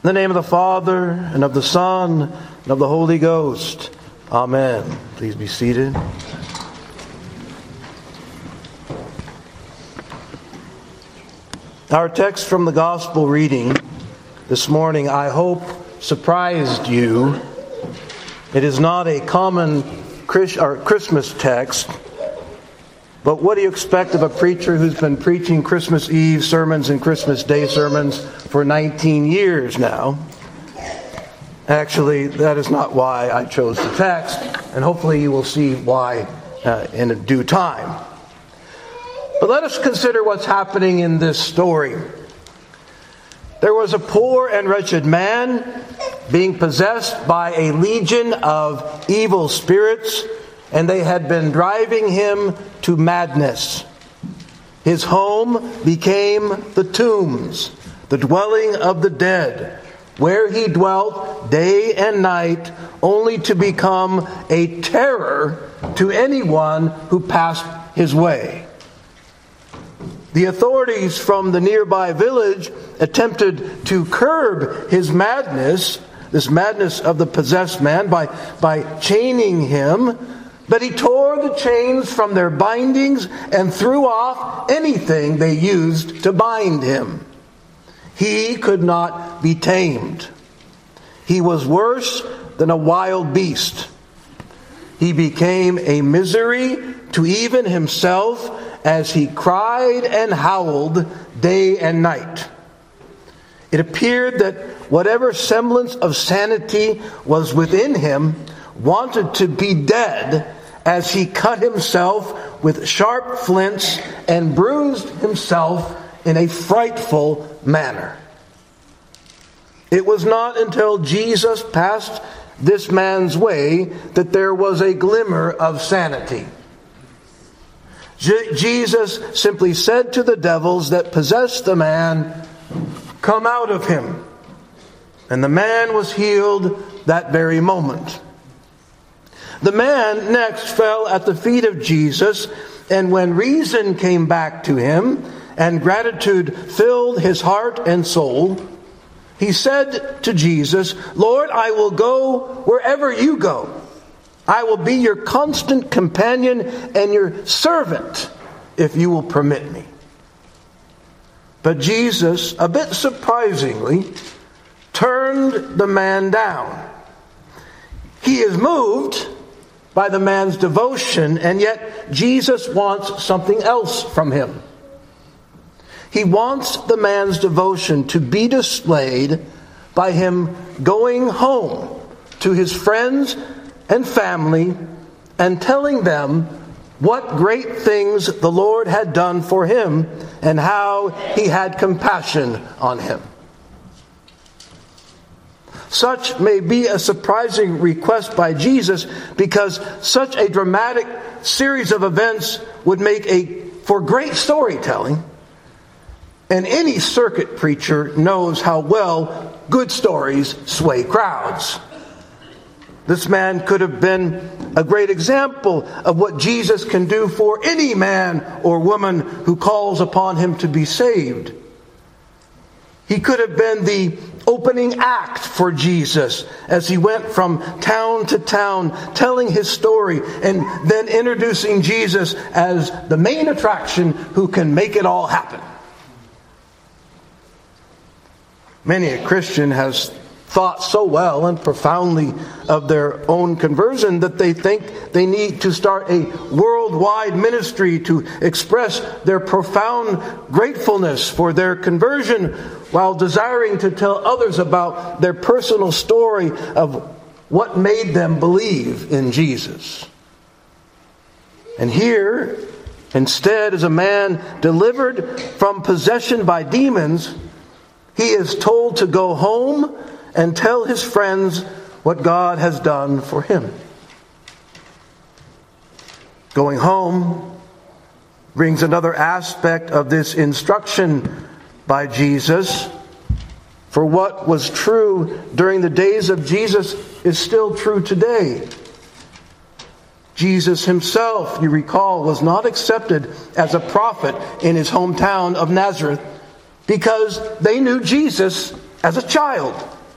In the name of the Father, and of the Son, and of the Holy Ghost. Amen. Please be seated. Our text from the Gospel reading this morning, I hope, surprised you. It is not a common Christmas text, but what do you expect of a preacher who's been preaching Christmas Eve sermons and Christmas Day sermons for 19 years now? Actually, that is not why I chose the text, and hopefully you will see why in due time. But let us consider what's happening in this story. There was a poor and wretched man being possessed by a legion of evil spirits, and they had been driving him to madness. His home became the tombs, the dwelling of the dead, where he dwelt day and night, only to become a terror to anyone who passed his way. The authorities from the nearby village attempted to curb his madness, this madness of the possessed man, by chaining him, but he tore the chains from their bindings and threw off anything they used to bind him. He could not be tamed. He was worse than a wild beast. He became a misery to even himself as he cried and howled day and night. It appeared that whatever semblance of sanity was within him wanted to be dead as he cut himself with sharp flints and bruised himself in a frightful manner. It was not until Jesus passed this man's way that there was a glimmer of sanity. Jesus simply said to the devils that possessed the man, "Come out of him." And the man was healed that very moment. The man next fell at the feet of Jesus, and when reason came back to him and gratitude filled his heart and soul, he said to Jesus, "Lord, I will go wherever you go. I will be your constant companion and your servant if you will permit me." But Jesus, a bit surprisingly, turned the man down. He is moved by the man's devotion, and yet Jesus wants something else from him. He wants the man's devotion to be displayed by him going home to his friends and family and telling them what great things the Lord had done for him and how he had compassion on him. Such may be a surprising request by Jesus, because such a dramatic series of events would make for great storytelling. And any circuit preacher knows how well good stories sway crowds. This man could have been a great example of what Jesus can do for any man or woman who calls upon him to be saved. He could have been the opening act for Jesus as he went from town to town telling his story and then introducing Jesus as the main attraction who can make it all happen. Many a Christian has thought so well and profoundly of their own conversion that they think they need to start a worldwide ministry to express their profound gratefulness for their conversion, while desiring to tell others about their personal story of what made them believe in Jesus. And here, instead, is a man delivered from possession by demons. He is told to go home and tell his friends what God has done for him. Going home brings another aspect of this instruction by Jesus. For what was true during the days of Jesus is still true today. Jesus himself, you recall, was not accepted as a prophet in his hometown of Nazareth because they knew Jesus as a child.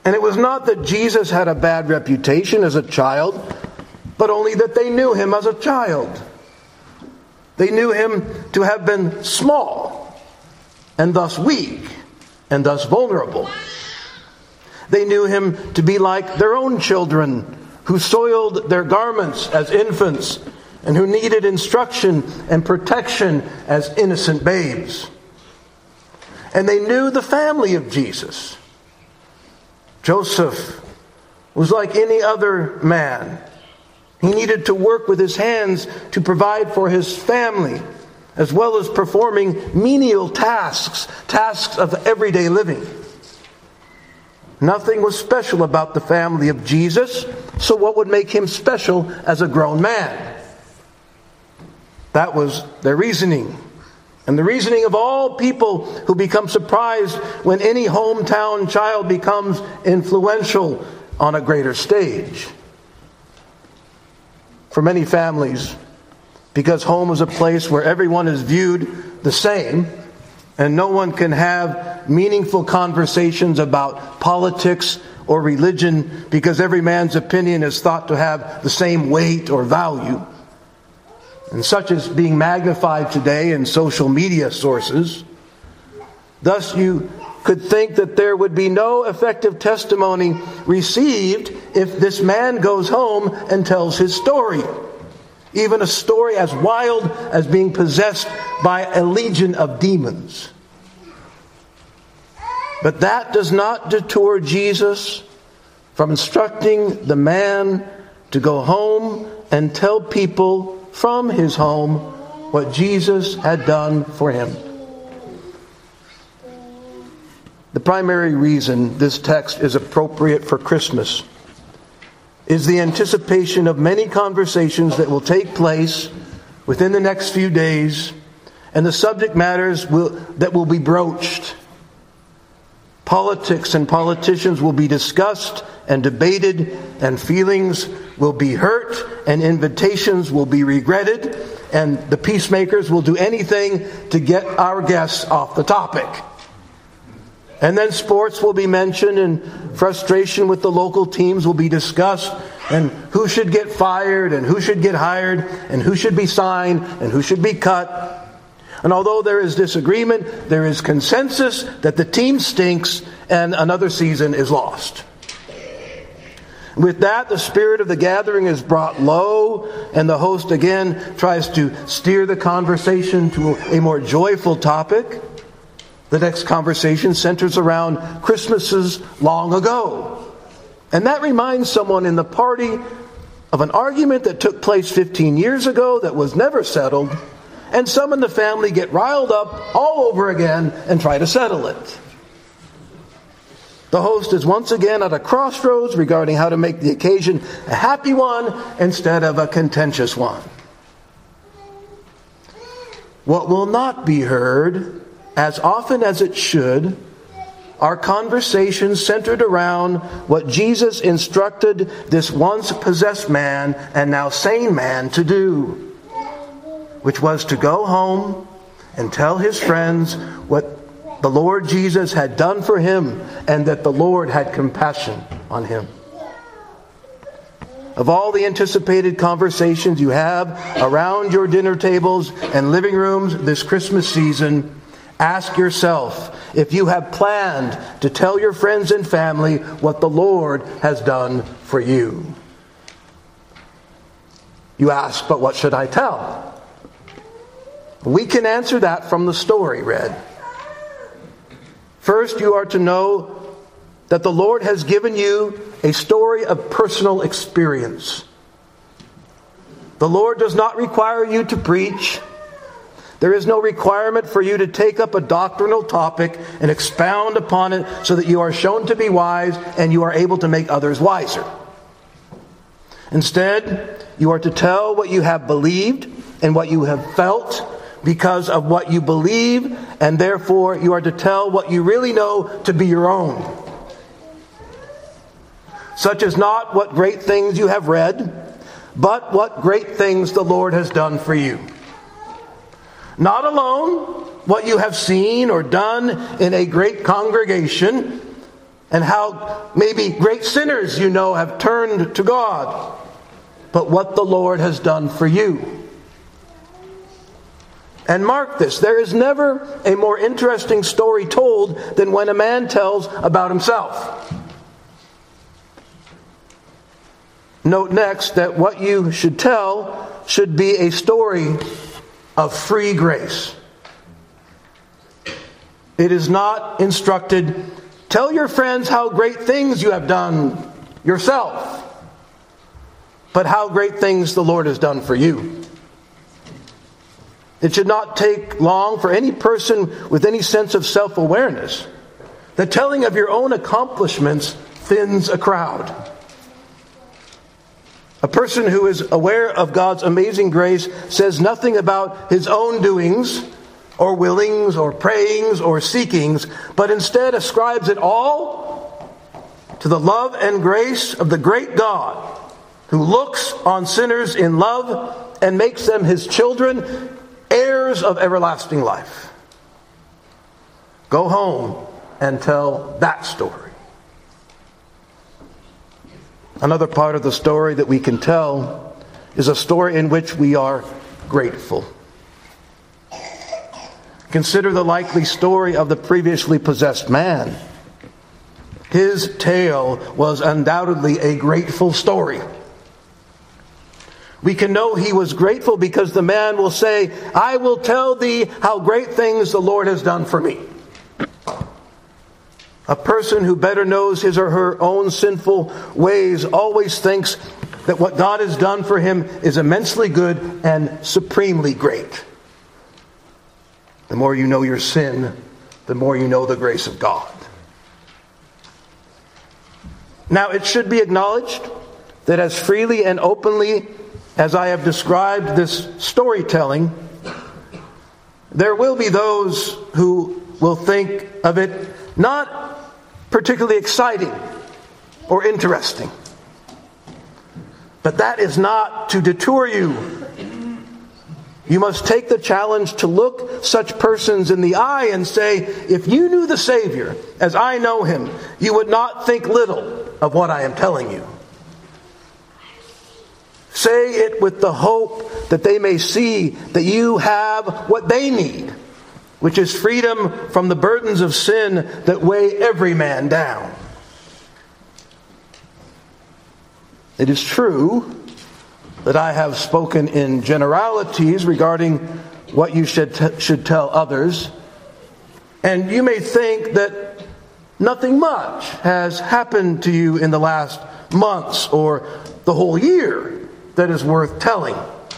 And it was not that Jesus had a bad reputation as a child, but only that they knew him as a child. They knew him to have been small, and thus weak, and thus vulnerable. They knew him to be like their own children, who soiled their garments as infants, and who needed instruction and protection as innocent babes. And they knew the family of Jesus. Joseph was like any other man. He needed to work with his hands to provide for his family, as well as performing menial tasks of everyday living. Nothing was special about the family of Jesus, so what would make him special as a grown man? That was their reasoning. And the reasoning of all people who become surprised when any hometown child becomes influential on a greater stage. For many families, because home is a place where everyone is viewed the same, and no one can have meaningful conversations about politics or religion because every man's opinion is thought to have the same weight or value. And such is being magnified today in social media sources. Thus, you could think that there would be no effective testimony received if this man goes home and tells his story. Even a story as wild as being possessed by a legion of demons. But that does not deter Jesus from instructing the man to go home and tell people from his home what Jesus had done for him. The primary reason this text is appropriate for Christmas is the anticipation of many conversations that will take place within the next few days, and the subject matters that will be broached. Politics and politicians will be discussed and debated, and feelings will be hurt, and invitations will be regretted, and the peacemakers will do anything to get our guests off the topic. And then sports will be mentioned, and frustration with the local teams will be discussed, and who should get fired, and who should get hired, and who should be signed, and who should be cut. And although there is disagreement, there is consensus that the team stinks and another season is lost. With that, the spirit of the gathering is brought low, and the host again tries to steer the conversation to a more joyful topic. The next conversation centers around Christmases long ago. And that reminds someone in the party of an argument that took place 15 years ago that was never settled, and some in the family get riled up all over again and try to settle it. The host is once again at a crossroads regarding how to make the occasion a happy one instead of a contentious one. What will not be heard, as often as it should, are conversations centered around what Jesus instructed this once possessed man and now sane man to do, which was to go home and tell his friends what the Lord Jesus had done for him, and that the Lord had compassion on him. Of all the anticipated conversations you have around your dinner tables and living rooms this Christmas season, ask yourself if you have planned to tell your friends and family what the Lord has done for you. You ask, but what should I tell? We can answer that from the story read. First, you are to know that the Lord has given you a story of personal experience. The Lord does not require you to preach. There is no requirement for you to take up a doctrinal topic and expound upon it so that you are shown to be wise and you are able to make others wiser. Instead, you are to tell what you have believed and what you have felt because of what you believe, and therefore you are to tell what you really know to be your own. Such is not what great things you have read, but what great things the Lord has done for you. Not alone what you have seen or done in a great congregation, and how maybe great sinners you know have turned to God, but what the Lord has done for you. And mark this, there is never a more interesting story told than when a man tells about himself. Note next that what you should tell should be a story of free grace. It is not instructed, tell your friends how great things you have done yourself, but how great things the Lord has done for you. It should not take long for any person with any sense of self-awareness. The telling of your own accomplishments thins a crowd. A person who is aware of God's amazing grace says nothing about his own doings, or willings, or prayings, or seekings, but instead ascribes it all to the love and grace of the great God, who looks on sinners in love and makes them his children, heirs of everlasting life. Go home and tell that story. Another part of the story that we can tell is a story in which we are grateful. Consider the likely story of the previously possessed man. His tale was undoubtedly a grateful story. We can know he was grateful because the man will say, I will tell thee how great things the Lord has done for me. A person who better knows his or her own sinful ways always thinks that what God has done for him is immensely good and supremely great. The more you know your sin, the more you know the grace of God. Now, it should be acknowledged that as freely and openly as I have described this storytelling, there will be those who will think of it not particularly exciting or interesting. But that is not to deter you. You must take the challenge to look such persons in the eye and say, if you knew the Savior as I know him, you would not think little of what I am telling you. Say it with the hope that they may see that you have what they need, which is freedom from the burdens of sin that weigh every man down. It is true that I have spoken in generalities regarding what you should tell others, and you may think that nothing much has happened to you in the last months or the whole year that is worth telling.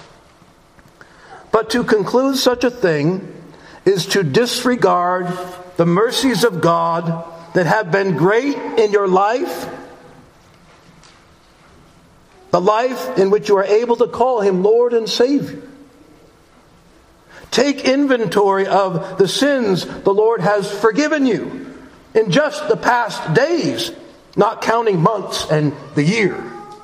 But to conclude such a thing is to disregard the mercies of God that have been great in your life, the life in which you are able to call him Lord and Savior. Take inventory of the sins the Lord has forgiven you in just the past days, not counting months and the year.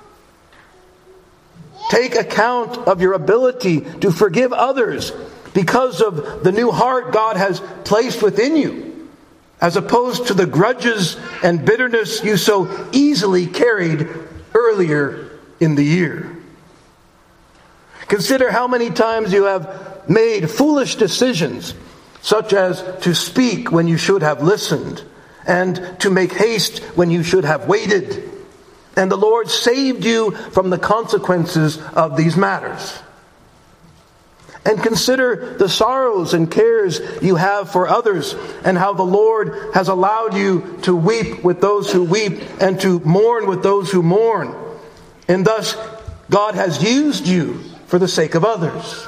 Take account of your ability to forgive others because of the new heart God has placed within you, as opposed to the grudges and bitterness you so easily carried earlier in the year. Consider how many times you have made foolish decisions, such as to speak when you should have listened, and to make haste when you should have waited. And the Lord saved you from the consequences of these matters. And consider the sorrows and cares you have for others, and how the Lord has allowed you to weep with those who weep and to mourn with those who mourn. And thus, God has used you for the sake of others.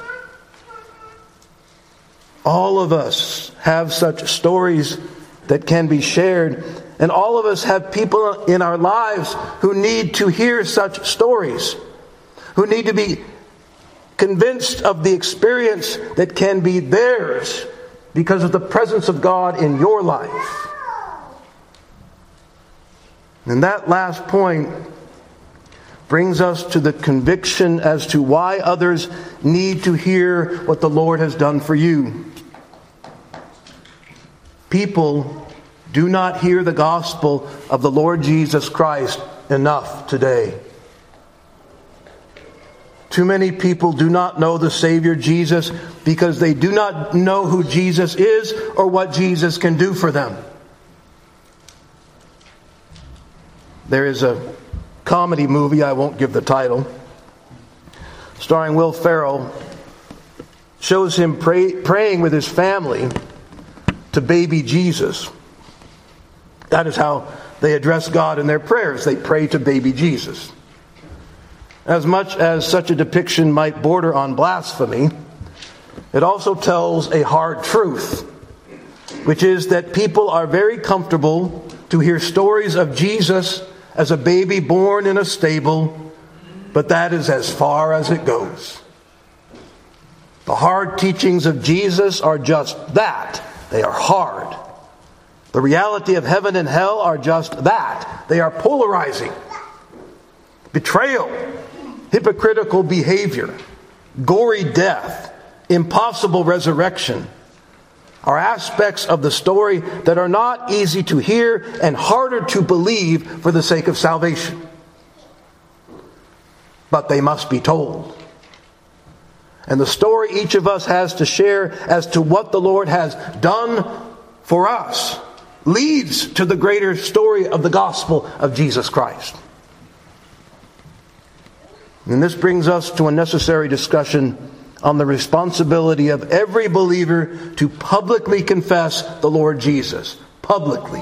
All of us have such stories that can be shared, and all of us have people in our lives who need to hear such stories, who need to be convinced of the experience that can be theirs because of the presence of God in your life. And that last point brings us to the conviction as to why others need to hear what the Lord has done for you. People do not hear the gospel of the Lord Jesus Christ enough today. Too many people do not know the Savior Jesus because they do not know who Jesus is or what Jesus can do for them. There is a comedy movie, I won't give the title, starring Will Ferrell, shows him praying with his family to baby Jesus. That is how they address God in their prayers. They pray to baby Jesus. As much as such a depiction might border on blasphemy, it also tells a hard truth, which is that people are very comfortable to hear stories of Jesus as a baby born in a stable, but that is as far as it goes. The hard teachings of Jesus are just that. They are hard. The reality of heaven and hell are just that. They are polarizing. Betrayal, hypocritical behavior, gory death, impossible resurrection are aspects of the story that are not easy to hear and harder to believe for the sake of salvation. But they must be told. And the story each of us has to share as to what the Lord has done for us leads to the greater story of the gospel of Jesus Christ. And this brings us to a necessary discussion on the responsibility of every believer to publicly confess the Lord Jesus. Publicly.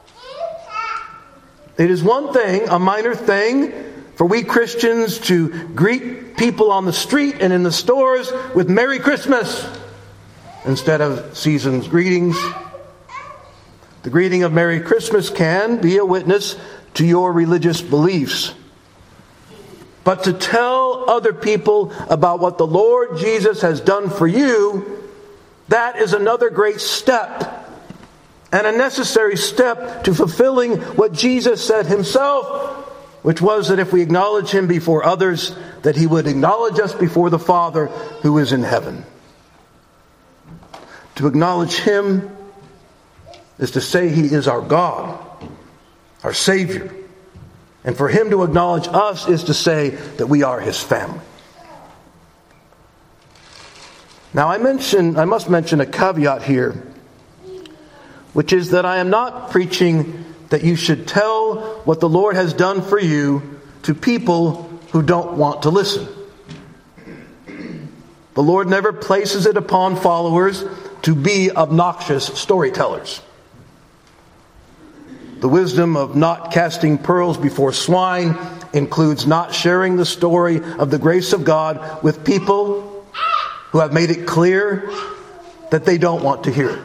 It is one thing, a minor thing, for we Christians to greet people on the street and in the stores with Merry Christmas instead of season's greetings. The greeting of Merry Christmas can be a witness to your religious beliefs. But to tell other people about what the Lord Jesus has done for you, that is another great step and a necessary step to fulfilling what Jesus said himself, which was that if we acknowledge him before others, that he would acknowledge us before the Father who is in heaven. To acknowledge him is to say he is our God, our Savior. And for him to acknowledge us is to say that we are his family. Now I must mention a caveat here, which is that I am not preaching that you should tell what the Lord has done for you to people who don't want to listen. The Lord never places it upon followers to be obnoxious storytellers. The wisdom of not casting pearls before swine includes not sharing the story of the grace of God with people who have made it clear that they don't want to hear it.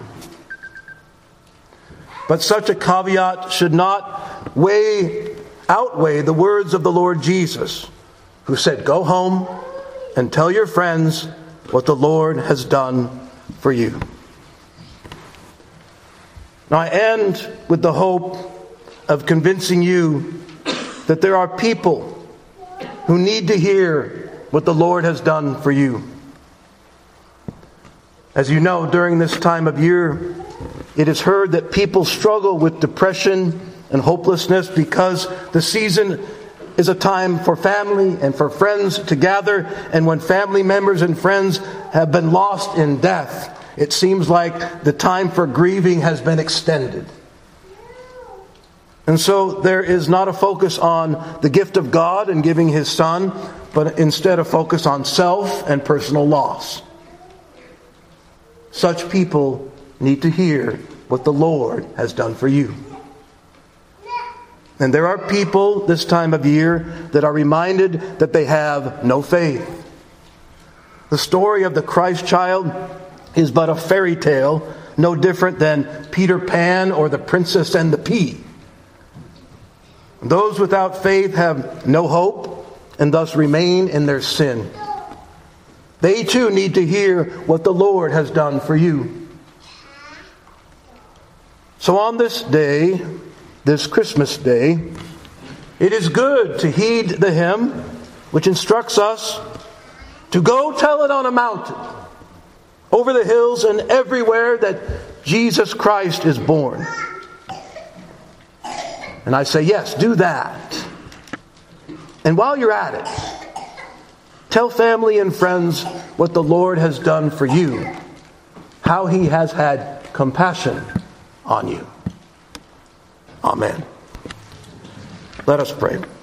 But such a caveat should not outweigh the words of the Lord Jesus, who said, "Go home and tell your friends what the Lord has done for you." Now I end with the hope of convincing you that there are people who need to hear what the Lord has done for you. As you know, during this time of year, it is heard that people struggle with depression and hopelessness because the season is a time for family and for friends to gather, and when family members and friends have been lost in death, it seems like the time for grieving has been extended. And so there is not a focus on the gift of God and giving his Son, but instead a focus on self and personal loss. Such people need to hear what the Lord has done for you. And there are people this time of year that are reminded that they have no faith. The story of the Christ child is but a fairy tale, no different than Peter Pan or the Princess and the Pea. Those without faith have no hope and thus remain in their sin. They too need to hear what the Lord has done for you. So on this day, this Christmas day, it is good to heed the hymn which instructs us to go tell it on a mountain, over the hills and everywhere that Jesus Christ is born. And I say, yes, do that. And while you're at it, tell family and friends what the Lord has done for you, how He has had compassion on you. Amen. Let us pray.